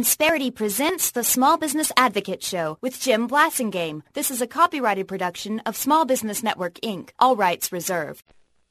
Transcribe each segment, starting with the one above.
Insperity presents the Small Business Advocate Show with Jim Blasingame. This is a copyrighted production of Small Business Network, Inc., all rights reserved.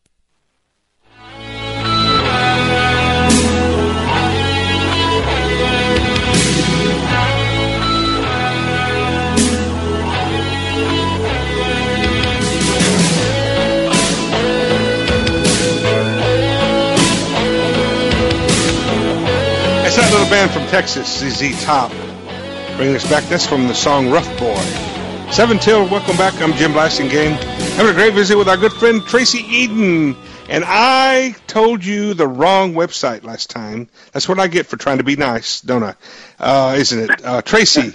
It's that little band from Texas, ZZ Top, bringing us back. That's from the song Rough Boy. 7 till, welcome back. I'm Jim Blasingame. Having a great visit with our good friend Tracy Eden. And I told you the wrong website last time. That's what I get for trying to be nice, don't I? Isn't it? Tracy,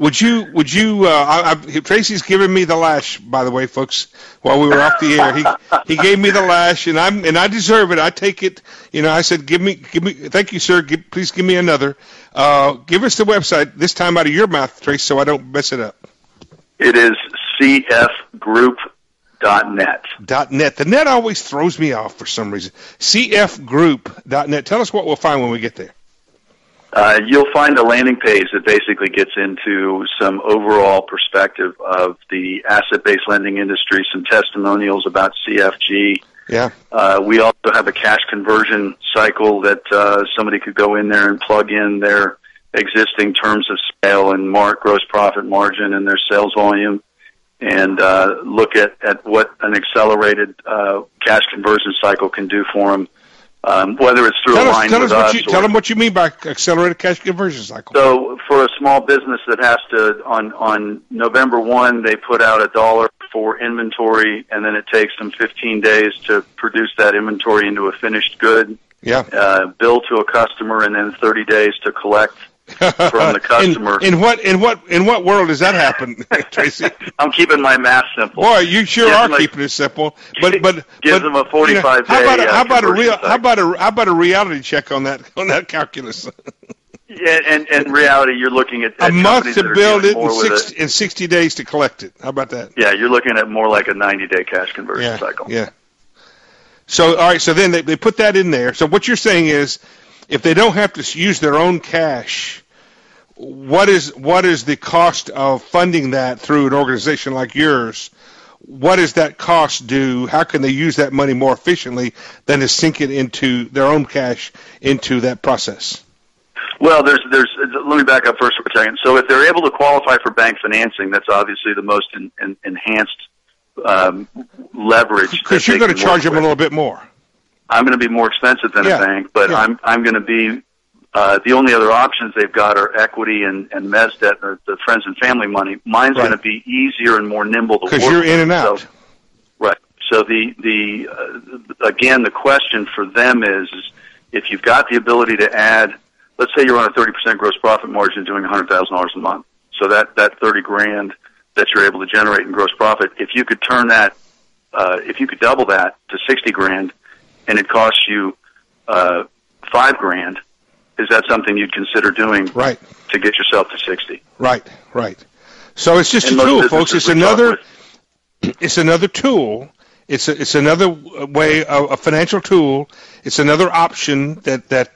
Tracy's giving me the lash, by the way, folks, while we were off the air. He gave me the lash, and I deserve it. I take it. You know, I said, give me, thank you, sir. Please give me another. Give us the website, this time out of your mouth, Tracy, so I don't mess it up. It is cfgroup.net. .net. The net always throws me off for some reason. cfgroup.net. Tell us what we'll find when we get there. You'll find a landing page that basically gets into some overall perspective of the asset-based lending industry, some testimonials about CFG. Yeah. We also have a cash conversion cycle that somebody could go in there and plug in their existing terms of sale and gross profit margin and their sales volume, and look at what an accelerated cash conversion cycle can do for them, whether it's through a line with us. Tell them what you mean by accelerated cash conversion cycle. So for a small business that has to, on November 1, they put out $1 for inventory, and then it takes them 15 days to produce that inventory into a finished good, bill to a customer, and then 30 days to collect from the customer. In what world does that happen, Tracy? I'm keeping my math simple. Boy, you sure are keeping it simple. But gives them a 45 day. How about a reality check on that calculus? Yeah, and in reality, you're looking at a month to build it and 60 days to collect it. How about that? Yeah, you're looking at more like a 90-day cash conversion cycle. Yeah. So all right, so then they put that in there. So what you're saying is, if they don't have to use their own cash, what is the cost of funding that through an organization like yours? What does that cost do? How can they use that money more efficiently than to sink it into their own cash into that process? Well, let me back up first for a second. So if they're able to qualify for bank financing, that's obviously the most enhanced leverage. Because you're going to charge them a little bit more. I'm going to be more expensive than a bank, but I'm going to be the only other options they've got are equity and mezz debt, or the friends and family money. Mine's going to be easier and more nimble to work with. Because you're in and out. So, right. So again, the question for them is if you've got the ability to add, let's say you're on a 30% gross profit margin doing $100,000 a month. So that $30,000 that you're able to generate in gross profit, if you could turn that, if you could double that to $60,000, and it costs you $5,000, is that something you'd consider doing to get yourself to 60? Right. So it's just a tool, folks. It's another tool. It's another way, a financial tool. It's another option that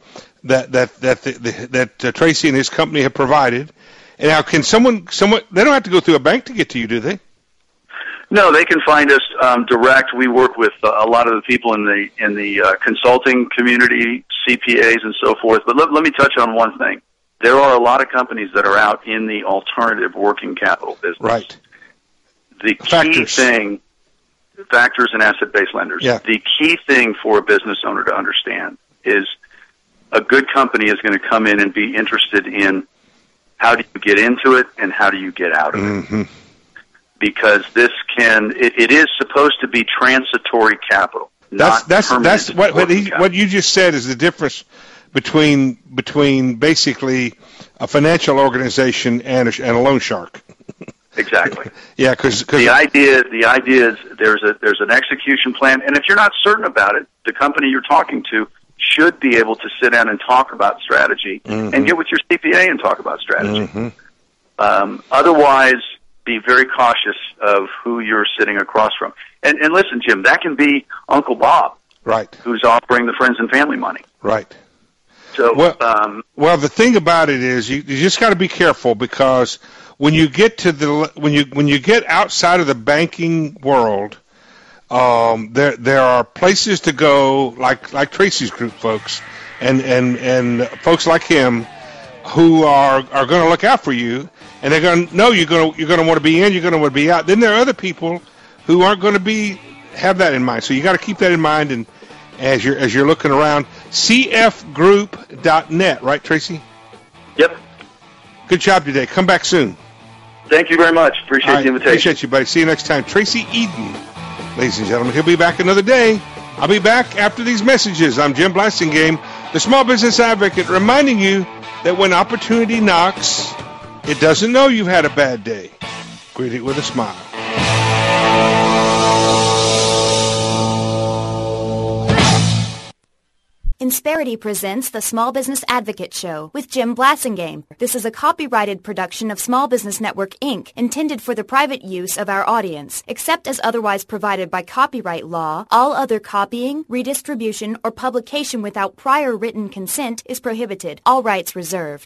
Tracy and his company have provided. And now, can someone? They don't have to go through a bank to get to you, do they? No, they can find us direct. We work with a lot of the people in the consulting community, CPAs and so forth. But let me touch on one thing. There are a lot of companies that are out in the alternative working capital business. Right. The key thing, factors and asset-based lenders. Yeah. The key thing for a business owner to understand is a good company is going to come in and be interested in how do you get into it and how do you get out of it. Because it is supposed to be transitory capital. That's what you just said is the difference between basically a financial organization and a loan shark. Exactly. Yeah, because the idea is there's an execution plan, and if you're not certain about it, the company you're talking to should be able to sit down and talk about strategy and get with your CPA and talk about strategy. Otherwise, be very cautious of who you're sitting across from. And listen, Jim, that can be Uncle Bob, right, who's offering the friends and family money. Right. So, well, the thing about it is you just got to be careful, because when you get to when you get outside of the banking world, there are places to go, like Tracy's group folks, and folks like him, who are going to look out for you, and they're going to know you're going to want to be in, you're going to want to be out. Then there are other people who aren't going to have that in mind. So you got to keep that in mind, and as you're looking around, cfgroup.net, right, Tracy? Yep. Good job today. Come back soon. Thank you very much. Appreciate the invitation. Appreciate you, buddy. See you next time. Tracy Eden, ladies and gentlemen. He'll be back another day. I'll be back after these messages. I'm Jim Blasingame, the Small Business Advocate, reminding you that when opportunity knocks, it doesn't know you've had a bad day. Greet it with a smile. Insperity presents the Small Business Advocate Show with Jim Blasingame. This is a copyrighted production of Small Business Network, Inc., intended for the private use of our audience. Except as otherwise provided by copyright law, all other copying, redistribution, or publication without prior written consent is prohibited. All rights reserved.